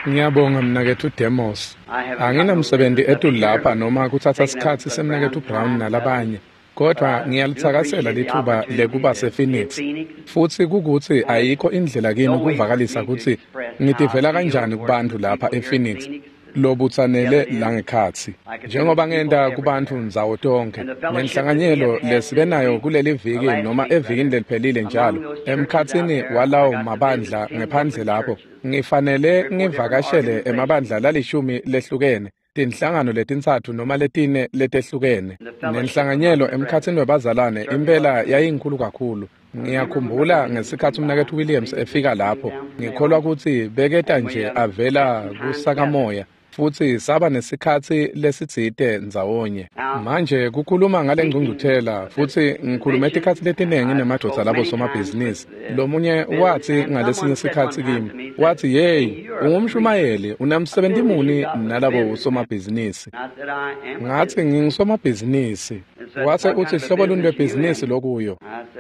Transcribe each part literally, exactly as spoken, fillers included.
Ngiyabonga mnakethu Demos. Anginamsebenzi ethu lapha noma kuthatha isikhathi semnakethu Brown nalabanye. Kodwa ngiyalithakasela lithuba lekuba sePhoenix. Futhi kukuthi ayikho indlela kini ukuvakalisa ukuthi ngidivela kanjani kubantu lapha ePhoenix. Lobutsanele la ngekhathi njengoba ngenda kubantu nzawo tonke nenhlanganyelo lesibenayo kuleli viki noma evikini leliphelile njalo emkhathini walawo mabandla ngephandle lapho ngifanele ngivakashele emabandla lalishumi lehlukene tinhlangano letintsathu noma letine letehlukene nenhlanganyelo emkhathini webazalwane impela yayingikhulu kakhulu. Ngiyakhumbula ngesikhathi umnakethu Williams efika lapho ngikholwa ukuthi beketa nje avela kusakamoya futhi saba nesikhathi lesitsite ndzawonye. Manje kukhuluma ngale ngcungcuthela futhi ngikhuluma isikhathi letiningi nemadoda labo somabhizinisi. Lo munye wathi ngalesinye isikhathi kimi wathi hey ungumshumayeli unamsebenzi muni nalabo somabhizinisi. Ngathi ngingisomabhizinisi. Wathi uthi hlobo luni lwebhizinisi lokuyo.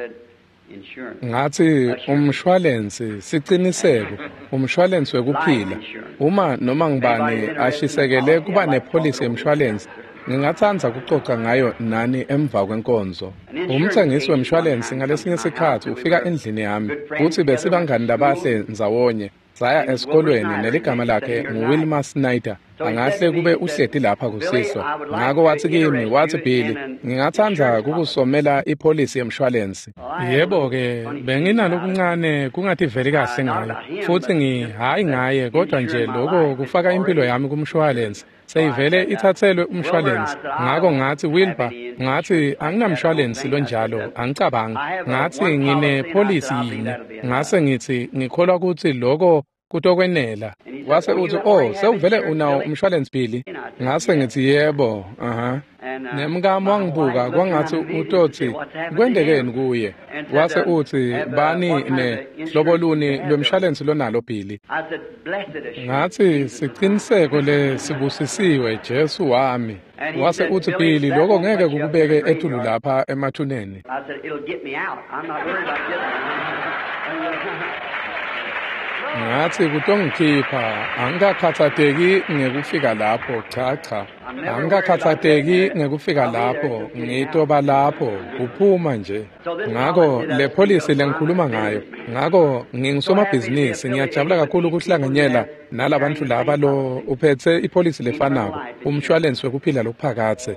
Ngathi umshwalensi siciniseko umshwalensi wekuphila uma noma ngibani ashisekele kuba nepolicy yemshwalensi ngingathanda ukuxoxa ngayo nani emva kwenkonzo. Umthengisi wemshwalensi ngalesinye isikhathi ufika endlini yami futhi besibangani labahle ndzawonye saya esikolweni neligama lakhe nguWilma Snyder. Angahle kube uhleti lapha kusihlo ngako wathi kimi wathi Billy ngingathanda kukusomela ipolicy yemshwalensi. Yebo ke benginalo kuncane kungathi veli kahle ngayo futhi ngi hayi ngaye kodwa nje lokho kufaka impilo yami kumshwalensi seyivele ithathelwe umshwalensi. Ngako ngathi Wilbur ngathi anginamshwalensi lonjalo angicabangi ngathi ngine policy yini ngase ngithi ngikholwa ukuthi lokho kutokwenela. Wase uthi oh sewuvele unawo umshwalensi Billy. Ngase ngithi yebo aha nemkami wangibuka kwangathi utothi kwendekeni kuye. Wase uthi bani ne hlobo luni lwemshwalensi lonalo Billy. Ngathi siqiniseko le sibusisiwe Jesu wami. Wase uthi Billy lokho ngeke kukubeke ethulu lapha emathuneni. Ngathi kutongikhipha angikakhathateki ngekufika lapho cha cha angikakhathateki ngekufika lapho ngitoba lapho kuphuma nje. Ngako le policy lengikhuluma ngayo ngako ngingisomabhizinisi ngiyajabula kakhulu ukuhlanganyela nalabantu laba lo uphethe ipolicy lefanako umshwalensi wekuphila lokuphakathe.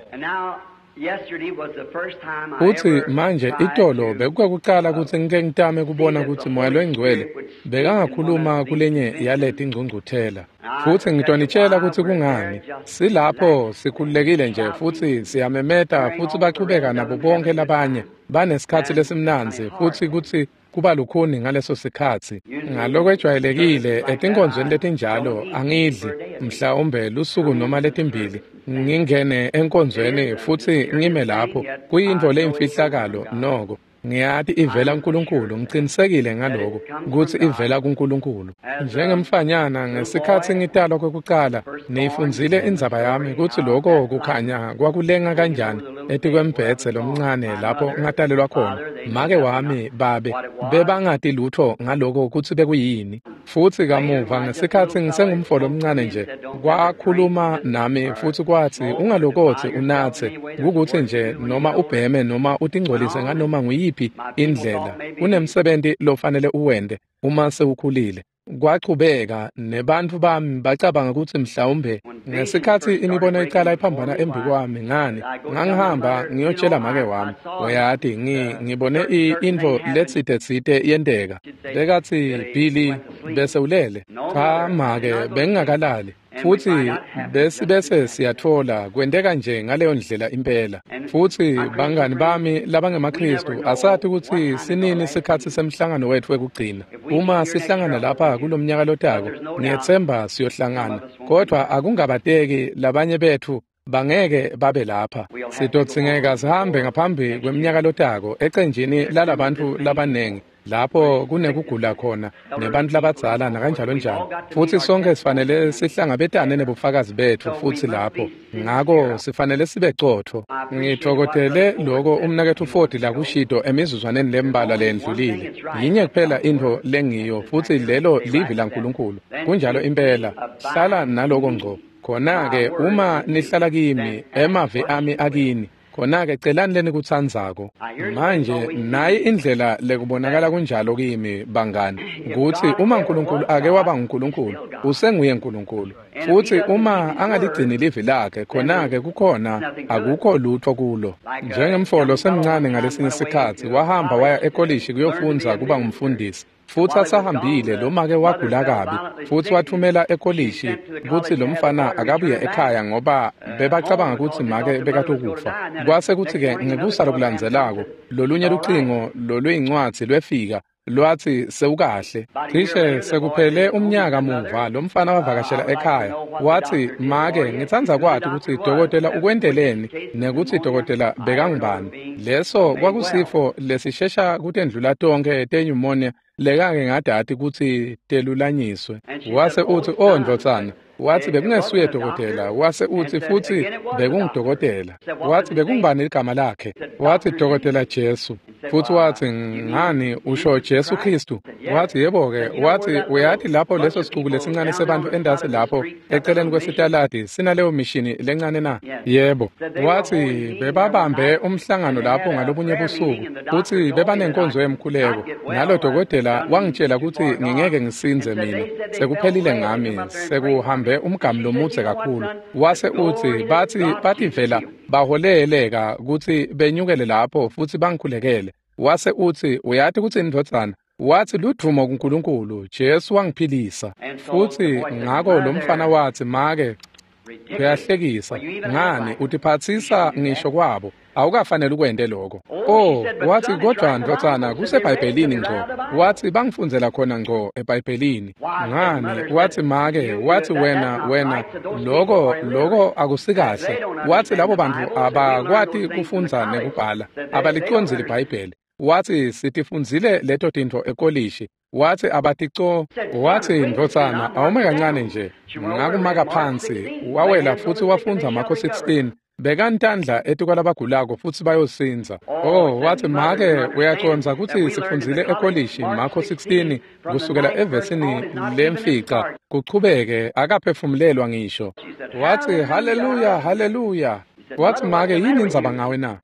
Uthi manje itolo bekukuqala ukuthi ngike ngitame kubona ukuthi moya lwengcwele bekangakhuluma kulenye yaleti ingcungcuthela futhi ngitonitshela ukuthi kungani silapho sikhululekile nje futhi siyamemeta futhi baqhubeka nabo bonke labanye banesikhathi lesimnanzi futhi kuthi kuba lukhuni ngaleso sikhathi ngaloko ejwayelekile etinkonzweni letinjalo angidli mhlawumbe lusuku noma letimbili ngingene enkonzweni futhi ngime lapho kuyinto leyimfihlakalo noko ngiyathi ivela kuNkulunkulu ngicinisekile ngaloko ukuthi ivela kuNkulunkulu. Njengemfanyana ngesikhathi ngitalwa kokuqala niyifunzile indzaba yami ukuthi lokho kukhanya kwakulenga kanjani etikwembhethe lomncane lapho ngatalelwa khona. Make wami babe bebangati lutho ngaloko ukuthi bekuyini futhi kamuva ngesikhathi ngisengumfolo omncane nje kwakhuluma nami futhi kwathi ungalokothi unathe ukuthi nje noma ubheme noma utingcolise nganoma nguyiphi indlela unemsebenzi lofanele uwende uma sewukhulile. Kwaqhubeka nebantu bami bacabanga ukuthi mhlawumbe ngesikhathi imibono icala iphambana embi kwami ngani ngangihamba ngiyotshela make wami oyathi ngibone info letsite tsite yendeka bekathi Billy bese ulele cha make bengingakalali futhi bese bese siyathola kwendeka nje ngaleyo ndlela impela futhi bangani bami labangemaKristu asathi ukuthi sinini isikhathi semhlangano wethu wekugcina uma sihlangana lapha kulomnyaka lotako ngiyethemba siyohlangana kodwa akungabateki labanye bethu bangeke babe lapha sidotsingeka sihambe ngaphambi kweminyaka lotako ecenjini lalabantu labanengi lapho kunekugula khona nebantu labadzala nakanjalo njalo. Futhi sonke sifanele sihlangabetane nebufakazi bethu futhi lapho. Ngako sifanele sibe qotho. Ngithokothele lokho umnakethu Ford la kuShido emizuzwaneni lembalwa lendlulile. Yinye kuphela into lengiyo futhi lelo livi laNkulunkulu. Kunjalo impela hlala naloko ngqo. Khona-ke uma nihlala kimi emave ami akini, khona-ke celani leni kutsandzako. Manje nayi indlela lekubonakala kunjalo kimi bangani, ukuthi uma uNkulunkulu ake waba uNkulunkulu, usenguye uNkulunkulu. Futhi uma angaligcini livi lakhe, khona-ke kukhona akukho lutho kulo. Njengemfolo semncane ngalesinye isikhathi wahamba waya ekolishi kuyofundza kuba ngumfundisi. Futhi asahambile lo make wagula kabi futhi wathumela ekolishi ukuthi lo mfana akabuye ekhaya ngoba bebacabanga ukuthi make bekatokufa. Kwase kuthi ke ngekusa lokulandzelako lolunye lucingo loluyincwadi lwefika lwathi sewukahle. Cishe sekuphele umnyaka muva lo mfana wavakashela ekhaya wathi make ngitsanza kwathi ukuthi dokotela ukwendeleni nekuthi dokotela bekangibani. Leso kwakusifo lesishesha kutendlula tonke tenyumonia lekake ngadati ukuthi telulanyiswe. Wase uthi oh ndotsana, wathi bekungesuye dokotela. Wase uthi futhi bekungudokotela. Wathi bekungibani igama lakhe? Wathi dokotela Jesu. Futhi wathi ngani usho Jesu Kristu? Wathi yebo ke. Wathi uyathi lapho leso siqubu lesincane sebantu endase lapho eceleni kwesitaladi sinaleyo mishini lencane na? Yebo. Wathi bebabambe umhlangano lapho ngalobunye busuku futhi bebanenkonzo yemkhuleko. Ngalo dokotela wangitshela ukuthi ngingeke ngisinze mina. Sekuphelile ngami, sekuhambe umgami lomutse kakhulu. Wase uthi bathi bathi vela baholeleka ukuthi benyukele lapho futhi bangikhulekele. Wase uthi uyathi ukuthi ndotsana, wathi ludumo kuNkulunkulu Jesu wangiphilisa. Futhi ngako lo mfana wathi make uyahlekisa ngani utiphathisa ngisho kwabo, awukafanele ukwende lokho. Oh wathi kodwa ndotsana kuseBhayibhelini ngqo, wathi bangifundzela khona ngqo eBhayibhelini. Ngani wathi make, wathi wena wena lokho lokho akusikahle. Wathi labo bantu abakwati kufundza nekubhala, abalicondzile iBhayibheli. Wathi sitifundzile leto tinto ekolishi. Wathi abatico. Wathi ndotsana awume kancane nje ngakumaka phansi wawela futhi wafundza Marko sixteen. Bekantandla etukwalabagulako futhi bayosinza. Oh wathi make uyaconza ukuthi sifundzile ekolishi Marko sixteen kusukela evesini lemfica kuchubeke akaphefumulelwa ngisho. Wathi haleluya haleluya. Wathi make yini indzaba ngawe na?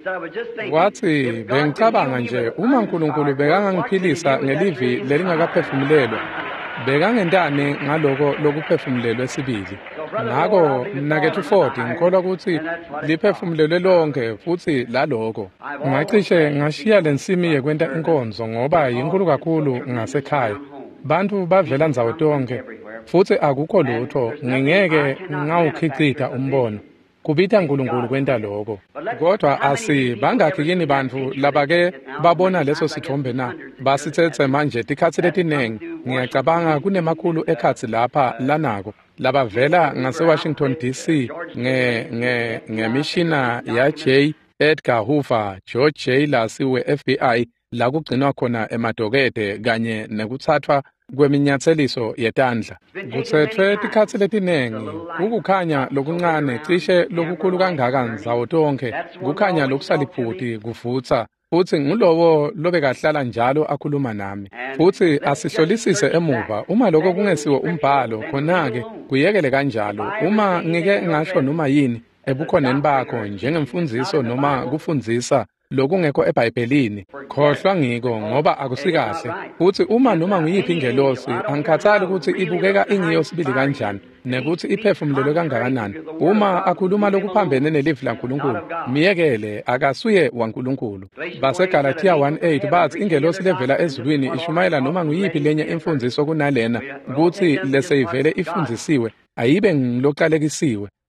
Wathi bengicabanga nje uma uNkulunkulu bekangangiphilisa ngelivi lelingakaphefumulelwa, bekangentani ngaloko lokuphefumulelwa esibili. Ngako mnakethu Ford ngikholwa ukuthi liphefumulelwe lonke futhi laloko. Ngacishe ngashiya lensimi yekwenta inkonzo ngoba yinkulu kakhulu ngasekhaya. Bantu bavela ndzawo tonke futhi akukho lutho ngingeke ngawukhicita umbono. Kubita uNkulunkulu kwenta lokho. Kodwa asi bangakhi kini bantu labake babona leso sithombe na? Basithethe manje tikhathi letinengi ngiyacabanga kunemakhulu ekhathi lapha lanako labavela ngase-Washington D C nge nge ngemishina ya J Edgar Hoover, George J Lacy we-F B I la kugcinwa khona emadokede kanye nekuthathwa kweminyatheliso yetandla. Kuthethwe tikhathi letinengi ukukhanya lokuncane cishe lokukhulu kangaka nzawo tonke, kukhanya lokusaliphuti kuvutha futhi ngulowo lobekahlala njalo akhuluma nami. Futhi asihlolisise emuva uma lokho kungesiwe umbhalo khona-ke kuyekele kanjalo. Uma ngike ngasho noma yini ebukhoneni bakho njengemfundiso noma kufundzisa lokungekho eBhayibhelini, khohlwa ngiko ngoba akusikahle. Futhi uma noma nguyiphi ingelosi angikhathali ukuthi ibukeka ingiyosibili kanjani nekuthi iphefumulelwe kangakanani. Uma akhuluma lokuphambene nelivi laNkulunkulu, miyekele akasuye waNkulunkulu. BaseGalatia one eight bathi ingelosi levela ezulwini ishumayela noma nguyiphi lenye imfundiso kunalena ukuthi leseyivele ifundisiwe ayibe ngiloqalekisiwe.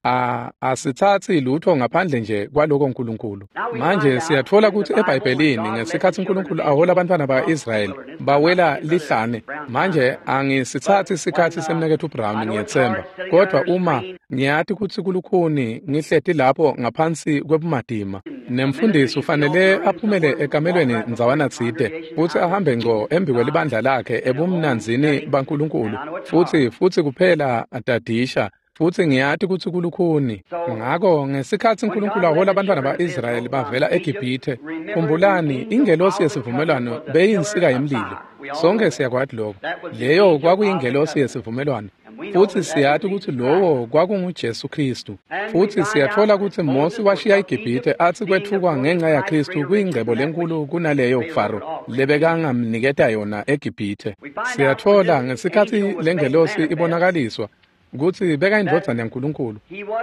asithathi lutho ngaphandle nje kwaloko uNkulunkulu. Manje siyathola ukuthi eBhayibhelini ngesikhathi uNkulunkulu ahola abantwana baka-Israyeli bawela lihlane. Manje angisithathi isikhathi semnekethu uBrown ngiyethemba, kodwa uma ngiyathi ukuthi kulukhuni ngihleti lapho ngaphansi kwebumadima, nemfundisi ufanele aphumele ekamelweni nzawana thide futhi ahambe ngco embi kwelibandla lakhe ebumnanzini baNkulunkulu futhi futhi kuphela adadisha. Futhi ngiyathi ukuthi kulukhuni. Ngakho ngesikhathi uNkulunkulu ahola abantwana ba-Israyeli bavela eGibhithe, khumbulani ingelosi yesivumelwano beyinsika yemlilo. Sonke siyakwazi lokho. Leyo kwakuyingelosi yesivumelwano. Futhi siyathi ukuthi lowo kwakunguJesu Kristu. Futhi siyathola ukuthi Mose washiya iGibhithe athi kwethukwa ngenxa yaKristu kuyingcebo lenkulu kunaleyo Faro lebekangamniketa yona eGibhithe. Siyathola ngesikhathi lengelosi ibonakaliswa ukuthi beka indodana yaNkulunkulu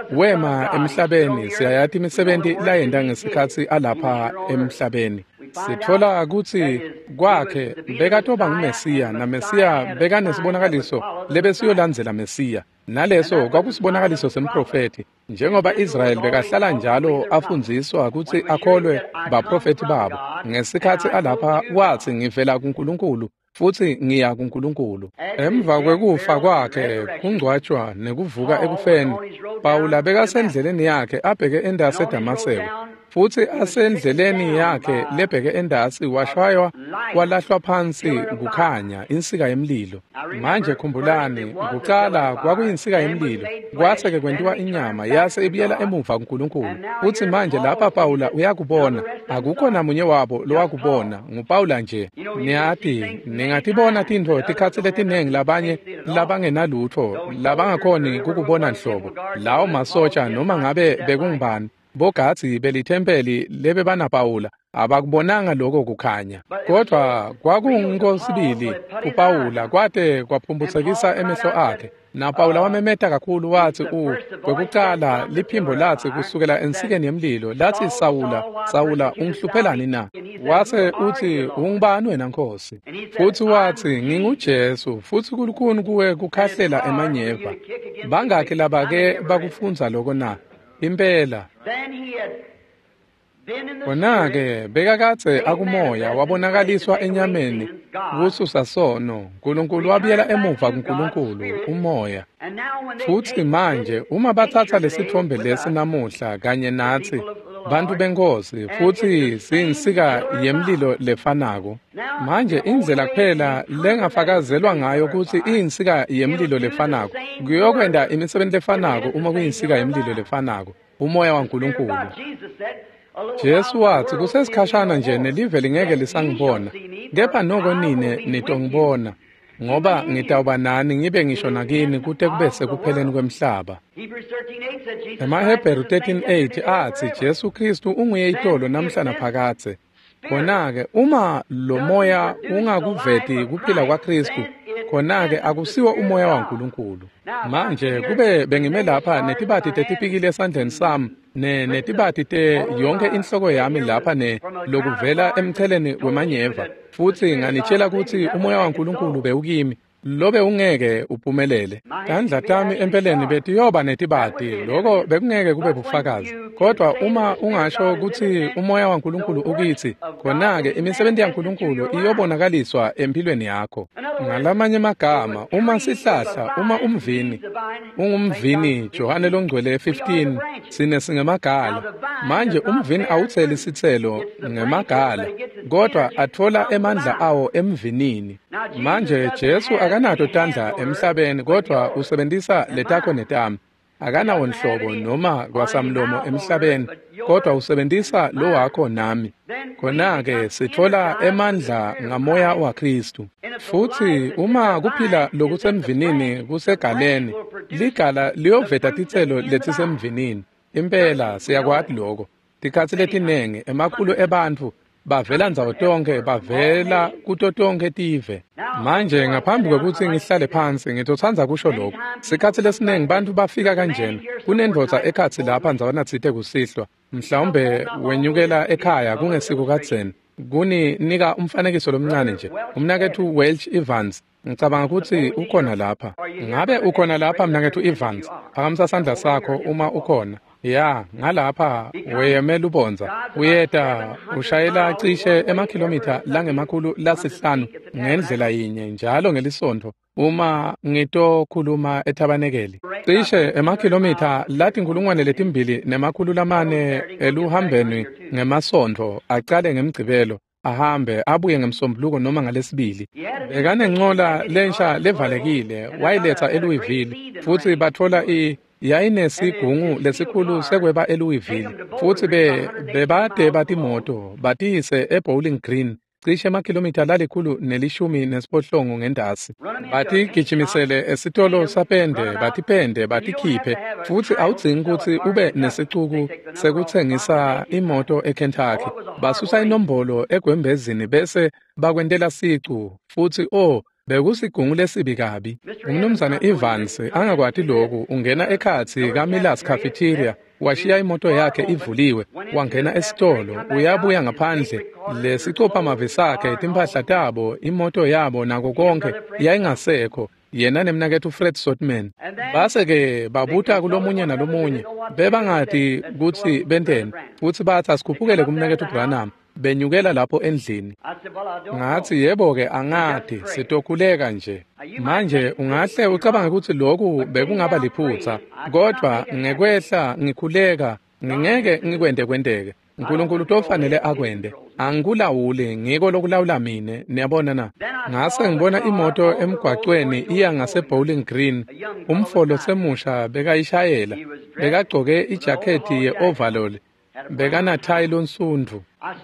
wema emhlabeni. Siyayathi imisebenzi layenda ngesikhathi alapha emhlabeni. Sithola ukuthi kwakhe bekatoba nguMesiya, na Mesiya beka nesibonakaliso lebesiyolandzela Mesiya. Naleso kwakusibonakaliso semprofeti, njengoba Israyeli bekahlala njalo afundziswa ukuthi akholwe baprofeti babo. Ngesikhathi alapha wathi ngivela kuNkulunkulu futhi ngiya kuNkulunkulu. Emva kwekufa kwakhe, kungcwatshwa nekuvuka ekufeni, Pawula bekasendleleni yakhe abheke endasi eDamaseko. Futhi asendleleni yakhe lebheke endasi washaywa walahlwa phansi kukhanya insika yemlilo. Manje khumbulani, kuqala kwakuyinsika yemlilo, kwase-ke kwenziwa inyama yase ibuyela emuva kuNkulunkulu. Futhi manje lapha Pawula uyakubona, akukho namunye wabo lowakubona, nguPawula nje. Niyathi ningatibona tintfo tikhatsi letinengi labanye labangenalutho, labangakhoni kukubona nhlobo. Lawo masotsha noma ngabe bekungubani, bogatsi belithempeli lebe bana Pawula abakubonanga lokho kukhanya. Kodwa kwakungosibili kuPawula kwade kwaphumbusekisa emehlo akhe. Na Pawula wamemeta kakhulu wathi u kwekuqala liphimbo lathi kusukela ensikeni yemlilo lathi, Sawula, Sawula, ungihluphelani na? Wase uthi, ungubani wena Nkosi? Futhi wathi, nginguJesu, futhi kulukhuni kuwe kukhahlela emanyeva. Bangakhe laba-ke bakufunza lokho na? Impela. Khona-ke bekakathe akumoya wabonakaliswa enyameni kususa sono. uNkulunkulu wabuyela emuva kuNkulunkulu umoya. Futhi manje uma bathatha lesithombe lesi namuhla kanye nathi bantu benkosi futhi siyinsika yemlilo lefanako, manje indlela kuphela lengafakazelwa ngayo ukuthi iyinsika yemlilo lefanako kuyokwenda imisebenzi lefanako uma kuyinsika yemlilo lefanako umoya waNkulunkulu. Jesu wathi kusesikhashana nje nelive lingeke lisangibona, kepha noko nine nitongibona, ngoba ngitawuba nani ngibe ngisho nakini kude kube sekupheleni kwemhlaba. EmaHebheru thirteen eight athi Jesu Kristu unguye itolo namhla naphakathe. Khona-ke uma lo moya ungakuveti kuphila kwaKristu, khona-ke akusiwo umoya waNkulunkulu. Manje kube bengime lapha netibathi tetipikile esandleni sami ne netibathi te yonke inhloko yami lapha ne lokuvela emcheleni wemanyeva, futhi nganitshela ukuthi umoya waNkulunkulu bewukimi, lobe ungeke uphumelele. Tandla tami empeleni bethi yoba netibathi, lokho bekungeke kube bufakazi. Kodwa uma ungasho ukuthi umoya waNkulunkulu ukithi, khona-ke imisebenzi yaNkulunkulu iyobonakaliswa empilweni yakho. Ngalamanye amagama, uma sihlahla, uma umvini ungumvini, Johane longcwele fifteen, sine singemagala. Manje umvini awutheli isithelo ngemagala, kodwa athola emandla awo emvinini. Manje Jesu akanato tandla emhlabeni, kodwa usebenzisa letakho netami. Akanawo nhlobo noma kwasamlomo emhlabeni, kodwa usebenzisa lo wakho nami. Khona-ke sithola emandla ngamoya waKristu. Futhi uma kuphila lokusemvinini kusegaleni, ligala liyoveta tithelo letisemvinini. Impela siyakwazi lokho. Tikhatsi letinengi emakhulu ebantu bavela nzawo tonke, bavela kuto tonke tive. Manje ngaphambi kokuthi ngihlale phansi ngitothanza kusho lokho. Sikhathi lesinengi bantu bafika kanjena, kunendvodza ekhatsi lapha nzawana tsite kusihlwa, mhlawumbe wenyukela ekhaya kungesiko kadzeni. kuninika umfanekiso lomncane nje. Umnakethu Welch Evans, ngicabanga ukuthi ukhona lapha. Ngabe ukhona lapha mnakethu Evans? Phakamisa isandla sakho uma ukhona. Ya, ngalapha weyemela ubonza. Uyeta ushayela cishe emakhilomitha langemakhulu lasihlanu ngendlela yinye njalo ngelisonto. Uma ngitokhuluma eTabanekeli cishe emakhilomitha lathi inkulungwane letimbili nemakhulu lamane eluhambeni ngemasonto aqale ngemgcibelo ahambe abuye ngemsombuluko noma ngalesibili. Bekanenqola lensha levalekile wayiletha eLouisville futhi bathola i yayinesigungu lesikhulu sekweba eLouisville futhi be bebade batimoto batiyise eBowling Green cishe emakhilomitha lalikhulu nelishumi nesiphohlongo ngendasi. Bathi gijimisele esitolo sapende batipende batikhiphe futhi awudzingi ukuthi ube nesicuku sekuthengisa imoto eKentucky. Basusa inombolo egwembezini bese bakwentela sicu futhi oh bekusigungu lesibi kabi. Umnumzane Evans angakwati lokhu ungena ekhathi kaMiller's Cafeteria washiya imoto yakhe ivuliwe wangena esitolo uyabuya ngaphandle lesicopha mavisakhe timpahla tabo imoto yabo nako konke yayingasekho yena nemnakethu Fred Sotman. Base ke babuta kulomunye nalomunye bebangati ukuthi benteni futhi bathi asikhuphukele kumnakethu Branham benyukela lapho endlini. Ngathi yebo ke angadi sitokhuleka nje. Manje ungahle ucabanga ukuthi lokhu bekungaba liphutha kodwa ngekwehla ngikhuleka ngingeke ngikwende kwendeke. uNkulunkulu tofanele akwende angikulawuli ngiko lokulawula mina niyabona na. Ngase ngibona imoto emgwaqweni iya ngase Bowling Green umfolo semusha bekayishayela bekagcoke ijakhethi ye-overall bekanathayi lonsundu.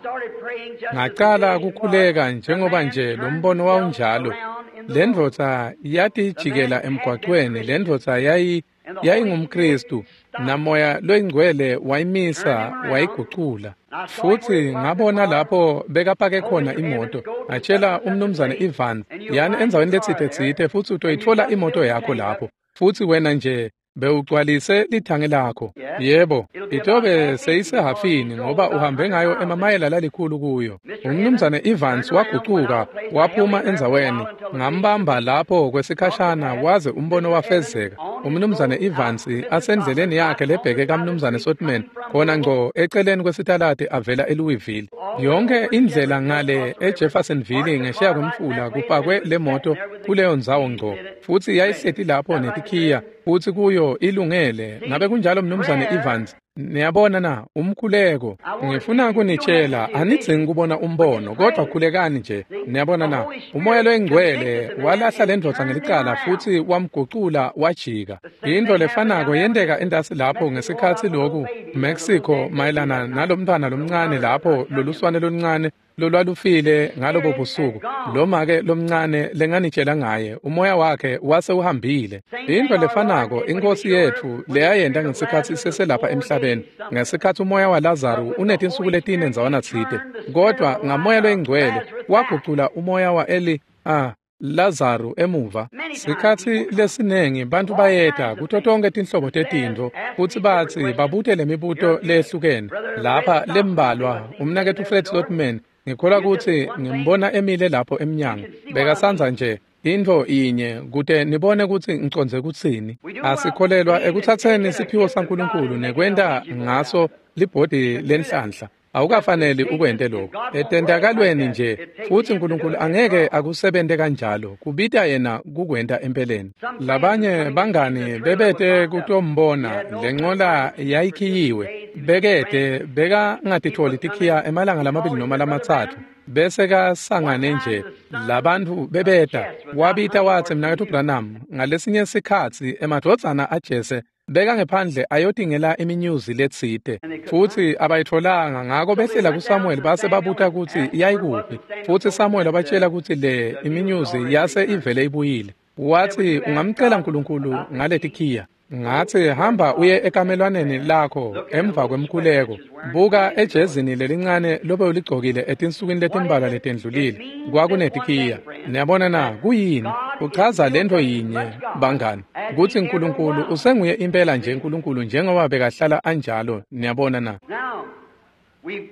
Ngaqala ukukhuleka njengoba nje lo mbono wawunjalo. Le ndvodza yathi ijikela emgwaqweni le ndvodza yayi yayingumKristu namoya loyingcwele wayimisa wayigucula. Futhi ngabona lapho bekapake khona imoto ngatshela umnumzane Evans yani enzaweni letsithe tsithe futhi utoyithola imoto yakho lapho futhi wena nje bewugcwalise lithange lakho. Yebo itobe seyisehafini ngoba uhambe ngayo emamayela lalikhulu kuyo. Umnumzane Evans waguquka waphuma enzaweni ngambamba lapho kwesikhashana waze umbono wafezeka. Umnumzane Evans asendleleni yakhe lebheke kaMnumzane Sotman khona ngco eceleni kwesitalade avela eLouisville. Yonke indlela ngale eJeffersonville ngeshiya kwemfula kupakwe lemoto kuleyo ndzawo ngco futhi yayihleti lapho netikhiya futhi kuyo ilungele. Ngabe kunjalo mnumzane Evans niyabona na umkhuleko ngifuna kunitshela anidzingi kubona umbono kodwa khulekani nje. Niyabona na umoya loyingcwele walahla lendvodza ngelicala futhi wamguqula wajika. Into lefanako yendeka endasi lapho ngesikhathi lokhu Mexico mayelana nalomntwana lomncane lapho loluswane loluncane lolwalufile ngalobo busuku. Loma ke lomncane lenganitshela ngaye umoya wakhe wase uhambile. Into lefanako inkosi yethu leyayenda ngesikhathi seselapha emhlabeni ngesikhathi umoya waLazaro unethi insuku letine nzawana tsite kodwa ngamoya loyingcwele waguqula umoya wa Eli ah Lazaro emuva. Sikhathi lesinengi bantu bayeta kuto tonke tinhlobo tetindvo futhi bathi babute lemibuto lehlukene lapha lembalwa. Umnakethu Fred Sotman ngikhola ukuthi ngimbona emile lapho emnyango bekasanza nje into inye kude nibone ukuthi ngiconze kutsini. Asikholelwa ekuthatheni isiphiwo saNkulunkulu nekwenda ngaso libhodi lenhlanhla. Awukafanele ukwente lokho etendakalweni nje futhi uNkulunkulu angeke akusebente kanjalo kubita yena kukwenta empeleni. Labanye bangani bebete kutombona lenqola yayikhiyiwe bekede beka ngatitholi tikhiya emalanga lamabili noma lamathathu bese kasangane nje labantu bebeta wabita wathi mnakethu Branham ngalesinye isikhathi emadodzana ajese beka ngephandle ayotingela iminyuzi letsite futhi abayitholanga ngako behlela kuSamuel base babuta ukuthi yayikuphi futhi Samuel abatshela ukuthi le iminyuzi yase ivele ibuyile. Wathi ungamcela uNkulunkulu ngaletikhiya. Ngathi hamba uye ekamelwaneni lakho emva kwemkhuleko buka ejezini lelincane lobe uligcokile etinsukwini letimbalwa letendlulile kwakunetikhiya. Niyabona na kuyini uchaza lento yinye bangani ukuthi uNkulunkulu usenguye impela nje uNkulunkulu njengoba bekahlala anjalo. Niyabona na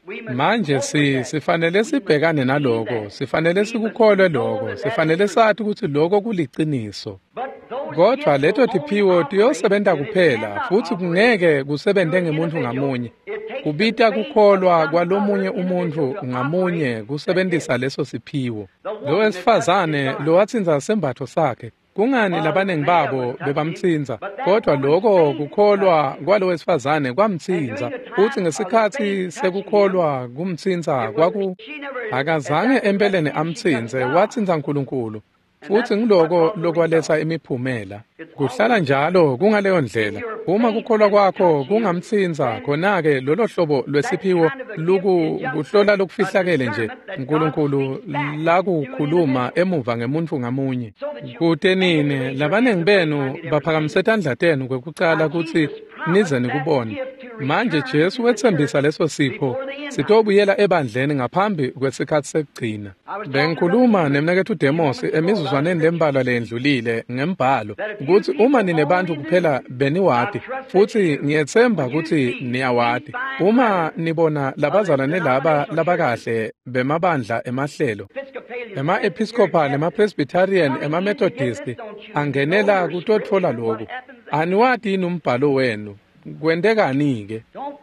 Manje si sifanele sibhekane naloko, sifanele sikukholwe lokho, sifanele sathi ukuthi lokho kuliqiniso. Kodwa leto tiphiwo tiyosebenza kuphela futhi kungeke kusebente ngemuntu ngamunye. Kubita kukholwa kwalomunye umuntu ngamunye kusebenzisa leso siphiwo. Lo wesifazane lo watsinza sembatho sakhe. Kungani labanengi babo bebamtsinza, kodwa lokho kukholwa kwalo wesifazane kwamtsinza. Futhi ngesikhathi sekukholwa kumtsinza kwaku akazange empeleni amtsinze, watsinza uNkulunkulu. Futhi ngiloko lokwaletha imiphumela. Kuhlala njalo kungaleyo ndlela. Uma kukholwa kwakho kungamtsinza, khona-ke lolo hlobo lwesiphiwo luku kuhlola lokufihlakele nje uNkulunkulu la kukhuluma emuva ngemuntu ngamunye. Kutenini labanengi benu baphakamise tandla tenu kwekucala ukuthi nize nikubone. Manje Jesu wethembisa leso sipho sitobuyela ebandleni ngaphambi kwesikhathi sekugcina. Bengikhuluma nemnakethu uDemos emizuzwaneni lembalwa lendlulile ngembhalo ukuthi uma ninebantu kuphela beniwadi futhi ngiyethemba ukuthi niyawadi. Uma nibona labazalwane laba labakahle bemabandla emahlelo, ema-Episcopal, ema-Presbyterian, ema-Methodist angenela kutotfola lokhu. Aniwadi yini umbhalo wenu? Kwendekani-ke?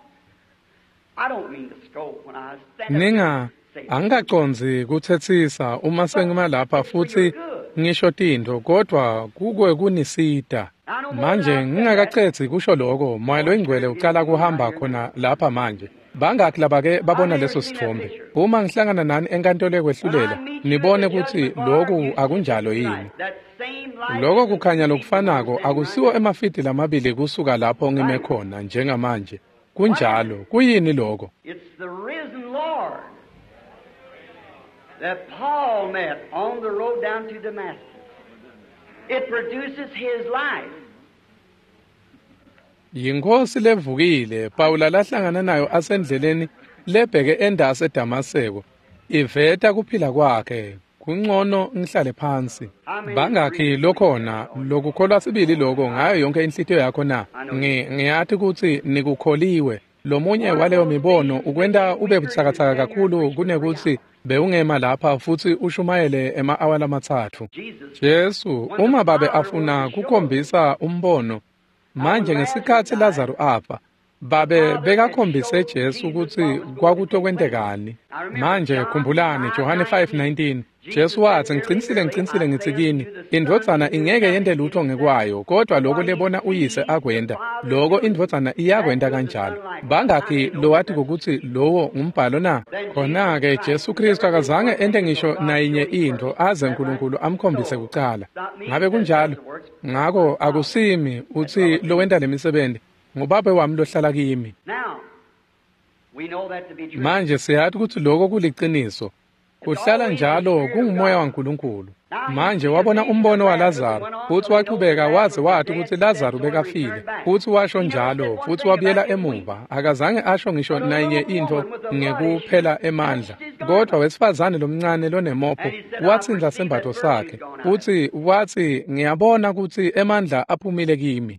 Ninga angaconzi kuthethisa uma sengima lapha futhi ngisho tinto kodwa kukwe kunisida. Manje ngingakacethi kusho lokho moya ingcwele uqala kuhamba khona lapha manje. Bangakhi laba-ke babona leso sithombe. Uma ngihlangana nani enkantolo ekwehlulela nibone ukuthi lokhu akunjalo yini. Lokho kukhanya lokufanako akusiwo emafidi lamabili kusuka lapho ngime khona njengamanje. Kunjalo kuyini lokho? It's the risen Lord that Paul met on the road down to Damascus. It produces his life. Yinkosi levukile Paula lahlangana nayo asendleleni lebheke endase eDamaseko. Iveta kuphila kwakhe. Kungcono ngihlale phansi. Bangakhi lokhona lokukholwa sibili lokho ngayo yonke inhlitiyo yakho na. Ngiyathi ukuthi nikukholiwe. Lomunye waleyo mibono ukwenda ube buthakathaka kakhulu kunekuthi bewungema lapha futhi ushumayele ema-awala amathathu. Jesu uma babe afuna kukhombisa umbono manje ngesikhathi Lazaro afa babe bekakhombise Jesu ukuthi kwakutokwentekani. Manje khumbulani Johane five nineteen. Jesu wathi ngiqinisile ngiqinisile ngithi kini indvodzana ingeke yende lutho ngekwayo kodwa lokho lebona uyise akwenda lokho indvodzana iyakwenda kanjalo. Bangakhi lo wathi ukuthi lowo ngumbhalo na? Khona-ke Jesu Kristu akazange ente ngisho nayinye into aze uNkulunkulu amkhombise kuqala. Ngabe kunjalo ngako akusimi uthi lo wenda lemisebenzi ngubaba wami lohlala kimi. Manje siyathi ukuthi lokho kuliqiniso. Kuhlala njalo kungumoya waNkulunkulu. Manje wabona umbono waLazaro futhi waqhubeka waze wathi ukuthi Lazaro bekafile futhi washo njalo futhi wabuyela emuva. Akazange asho ngisho nayinye into ngekuphela emandla. Kodwa wesifazane lomncane lonemopho watsinza sembatho sakhe futhi wathi ngiyabona ukuthi emandla aphumile kimi.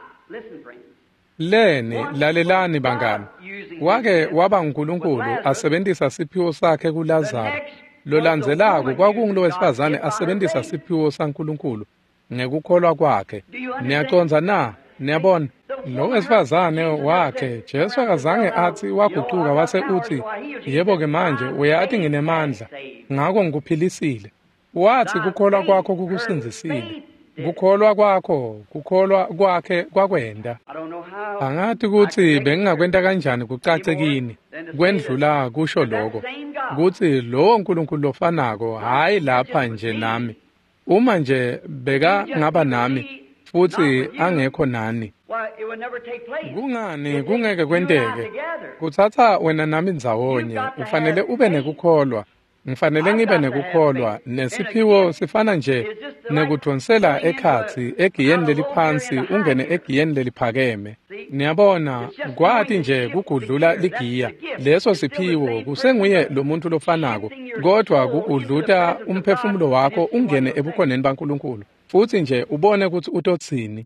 Leni lalelani bangani. Wake waba uNkulunkulu asebenzisa siphiwo sakhe kuLazaro. Lo landzelako kwakungulo wesifazane asebenzisa siphiwo saNkulunkulu ngekukholwa kwakhe. Niyaconza na? Niyabona? Lo wesifazane wakhe Jesu akazange athi waguquka wase uthi yebo ke manje uyathi nginemandla ngako ngikuphilisile. Wathi kukholwa kwakho kukusinzisile. Kukholwa kwakho, kukholwa kwakhe kwakwenda. Angathi ukuthi bengingakwenta kanjani kucace kini. Kwendlula kusho lokho. Kuthi lo uNkulunkulu lofanako hayi lapha nje nami. Uma nje beka ngaba nami futhi angekho nani. Kungani kungeke kwenteke. Kuthatha wena nami ndzawonye ufanele ube nekukholwa. Ngifanele ngibe nekukholwa nesiphiwo sifana nje nekudonsela ekhathi egiyeni leliphansi ungene egiyeni leliphakeme. Niyabona kwathi nje kugudlula ligiya leso siphiwo kusenguye lo muntu lofanako kodwa kugudluta umphefumulo wakho ungene ebukhoneni baNkulunkulu futhi nje ubone ukuthi utotsini.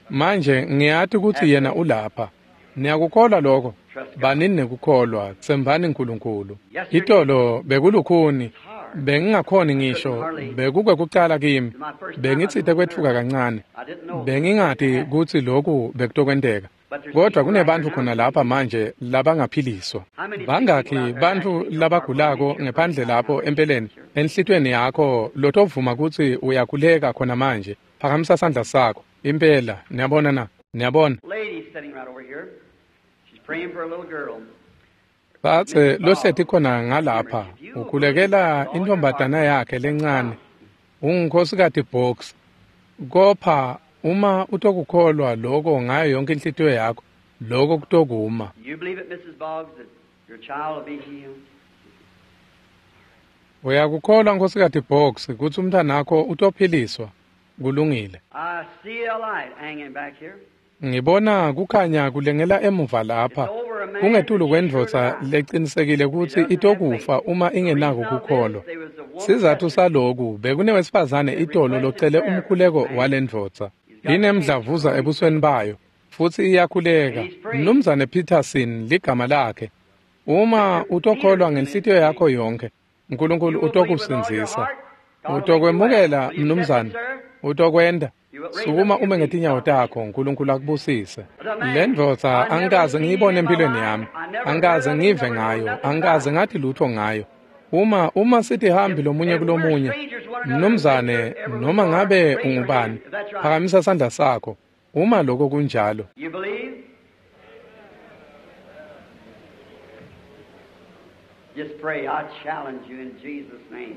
Manje ngiyathi ukuthi yena ulapha. Niyakukholwa lokho? Banini nekukholwa, tsembani uNkulunkulu. Itolo bekulukhuni. Bengingakhoni ngisho, bekuke kucala kimi. Bengitsithe kwethuka kancane. Bengingathi ukuthi lokhu bekutokwenteka. Kodwa kunebantu khona lapha manje labangaphiliswa. Bangakhi bantu labagulako ngephandle lapho empeleni enhlitweni yakho lotovuma ukuthi uyakhuleka khona manje. Phakamisa isandla sakho. Impela, niyabona na? Niyabona? Lady sitting right over here. She's praying for a little girl. Bathe losethi khona ngalapha ukhulekela intombazana yakhe lencane. Unginkhosikati box. Kopha uma utokukholwa lokho ngayo yonke inhlitiyo yakho, lokho kutokuma. You believe it, Missus Boggs, that your child will be healed? Uyakukholwa Nkhosikati Box ukuthi umntana wakho utophiliswa? Kulungile. I see a light hanging back here. Ngibona kukhanya kulengela emuva lapha. Kungetulu kwendvodza leqinisekile ukuthi itokufa uma ingenako kukholwa. Sizathu saloku bekunewesifazane itolo locele umkhuleko walendvodza. Inemdlavuza ebusweni bayo futhi iyakhuleka. Mnumzane Peterson ligama lakhe. Uma utokholwa ngenhlitiyo yakho yonke, uNkulunkulu utokusinzisa. Utokwemukela mnumzane, utokwenda. Sukuma ume ngetinyawo takho, uNkulunkulu akubusise. Le ndvodza angikaze ngiyibone empilweni yami. Angikaze ngive ngayo, angikaze ngathi lutho ngayo. Uma uma sithi hambi lomunye kulomunye, mnumzane noma ngabe ungubani, phakamisa isandla sakho. Uma lokho kunjalo. You believe? Just pray. I challenge you in Jesus' name.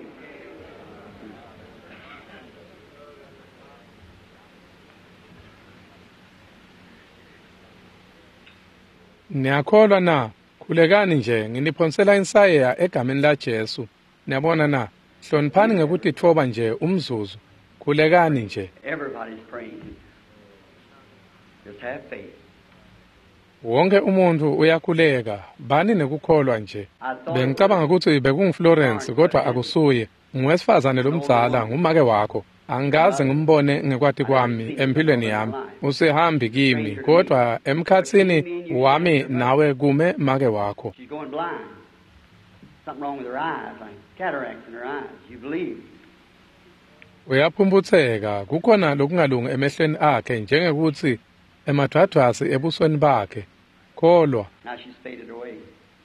Niyakholwa na? Khulekani nje nginiphonsela insaya egameni la Jesu. Niyabona na? Hloniphani ngekutithoba nje umzuzu. Khulekani nje. Everybody's praying. Just have faith. Wonke umuntu uyakhuleka, bani nekukholwa nje. Bengicabanga ukuthi bekunguFlorence kodwa akusuye. Ngwesifazane lomdzala ngumake wakho. Angikaze ngimbone ngekwati kwami empilweni yami. Usehambi kimi kodwa emkhatsini wami nawe kume make wakho. She's going blind. Something wrong with her eyes, like cataracts in her eyes. You believe? Uyaphumbutheka, kukhona lokungalungi emehlweni akhe njengekuthi emadwadwasi ebusweni bakhe. Kholwa. Now she's faded away.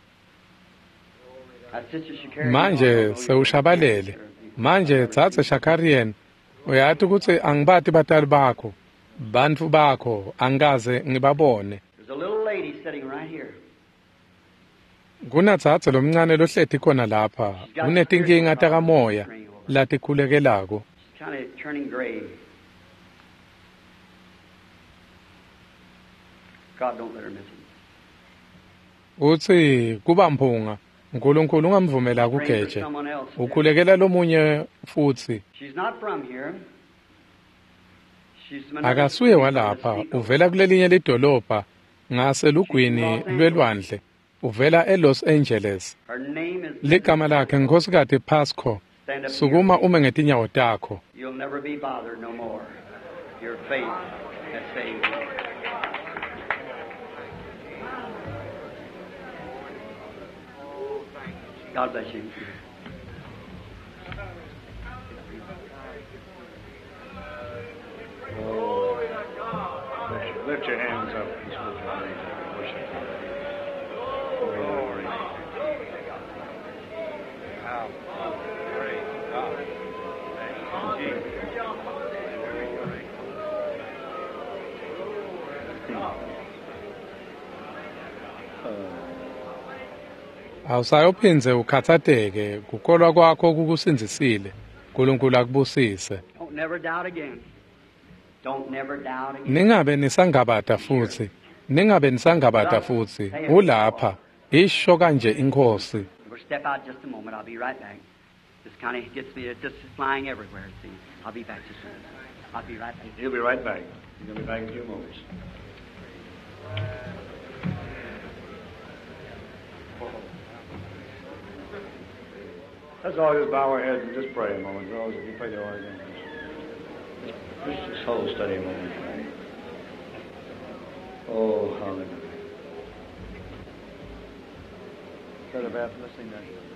That sister Shakarian. Manje sewushabalele. Manje tsatse Shakarian. Uyathi ukuthi angibati batali bakho, bantu bakho angikaze ngibabone. There's a little lady sitting right here. Kunatsatse lomncane lohlethi khona lapha, unetinkinga takamoya latikhulekelako. She's kind of turning gray. God don't let her miss it. Uthi kuba mphunga, uNkulunkulu ungamvumela kugeje. Ukhulekela lomunye futhi. She's not from here. She's from Akasuye walapha, uvela kulelinye lidolobha ngaselugwini lwelwandle. Uvela eLos Angeles. Her name is Ligama lakhe Nkhosikati Pasco. Sukuma ume ngetinyawo takho. You'll never be bothered no more. Your faith has saved you. God bless you. Oh, lift your hands up. Worship. Glory. How great God. Thank you, Jesus. Awusayophinze ukhathateke, kukholwa kwakho kukusinzisile. uNkulunkulu akubusise. Don't never doubt again. Don't never doubt again. Ningabe nisangabata futhi. Ningabe nisangabata futhi. Ulapha. Isho kanje inkosi. We'll step out just a moment. I'll be right back. This kind of gets me, it's just flying everywhere, it seems. I'll be back just a minute. I'll be right back. He'll be right back. He's going to be back in a few moments. Let's all just bow our heads and just pray a moment. Girls, if you pray the organ. Just, just hold steady a moment. Oh, hallelujah. Brother Beth, listening to you,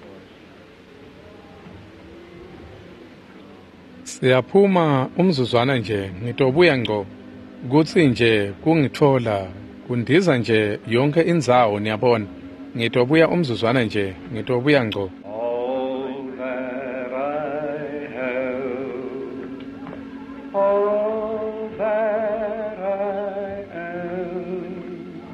of course. Siyaphuma umzuzwana nje ngitobuya ngqo kuthi nje kungithola kundiza nje yonke indzawo niyabona ngitobuya umzuzwana nje ngitobuya ngqo. All that I have, all that I am,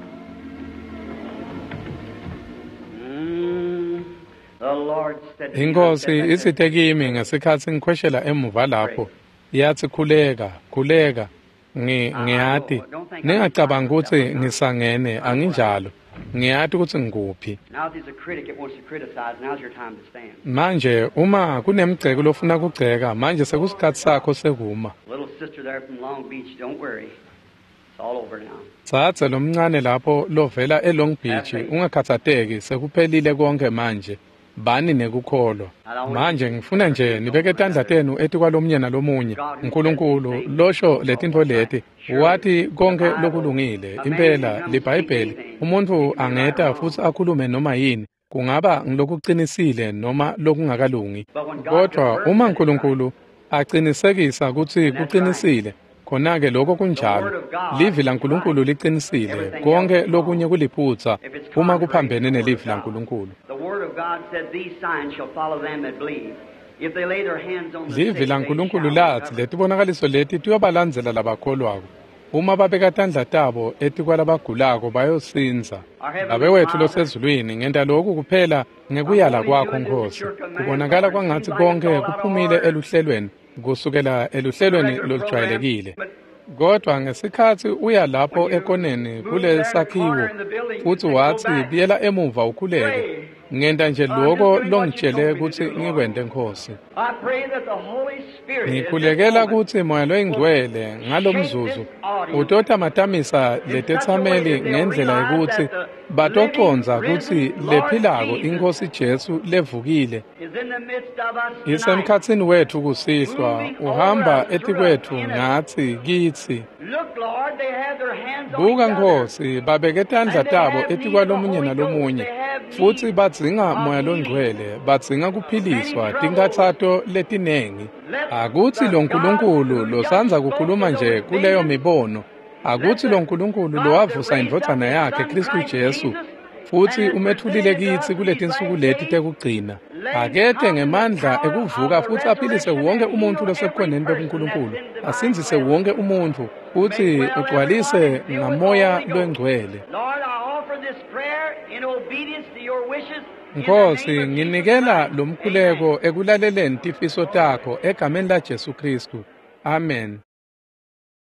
Mm, the Lord said to me, Inkosi isithe kimi ngesikhathi ngikhweshela emuva lapho yathi khuleka khuleka ngi ngiyathi ningacabangi ukuthi ngisangene anginjalo ngiyathi ukuthi ngikuphi. now if there's a critic that wants to criticize, now's your time to stand. Manje uma kunemgceko lofuna kugceka manje sekusikhathi sakho sekuma. Little sister there from Long Beach, don't worry. It's all over now. Sathe lomncane lapho lovela eLong Beach ungakhathateki sekuphelile konke manje bani nekukholwa. Manje ngifuna nje nibeke tandla tenu ethi kwalomnye nalomunye uNkulunkulu losho letintfo leti wathi konke lokulungile impela liBhayibheli umuntu angeta futhi akhulume noma yini kungaba ngilokuqinisile noma lokungakalungi kodwa uma uNkulunkulu aqinisekisa ukuthi kuqinisile khona-ke lokho kunjalo livi laNkulunkulu liqinisile konke lokunye kuliphutsa uma kuphambene nelivi laNkulunkulu. The word of God said, these signs shall follow them that believe. If they lay their hands on the sick, livi they laNkulunkulu shall lathi recover. letibonakaliso leti tiyobalandzela labakholwako uma babeka tandla tabo eti kwalabagulako bayosinza. Babe wethu losezulwini ngenta lokhu kuphela ngekuyala kwakho Nkosi kubonakala kwangathi konke kuphumile eluhlelweni kusukela eluhlelweni lolujwayelekile kodwa ngesikhathi uya lapho ekoneni kule sakhiwo futhi wathi biyela emuva ukhuleke ngenta nje lokho longitshele ukuthi ngikwende Nkosi. I pray that the Holy Spirit Ngikhulekela ukuthi moya loyingcwele ngalomzuzu utotamathamisa letetsameli ngendlela yokuthi batoconza ukuthi lephilako iNkosi Jesu levukile is in the midst of us tonight. isemkhatsini wethu kusihlwa uhamba eti kwethu ngathi kithi. Look, Lord, they have their hands on Buka each other. Nkosi babeke tandla tabo eti kwalomunye nalomunye futhi badzinga moya longcwele badzinga kuphiliswa tinkatsato letinengi. Akuthi lo Nkulunkulu losanza kukhuluma nje kuleyo mibono akuthi lo Nkulunkulu lowavusa indvodzana yakhe Kristu Jesu futhi umethulile kithi kuletinsuku leti tekugcina akethe ngemandla ekuvuka futhi aphilise wonke umuntu losebukhoneni bebuNkulunkulu asinzise wonke umuntu futhi ugcwalise ngamoya lwengcwele. Lord, I offer this prayer in obedience to your wishes. in the Nkosi name of nginikela Jesus Christ. lo mkhuleko ekulaleleni tifiso takho egameni la Jesu Kristu. Amen.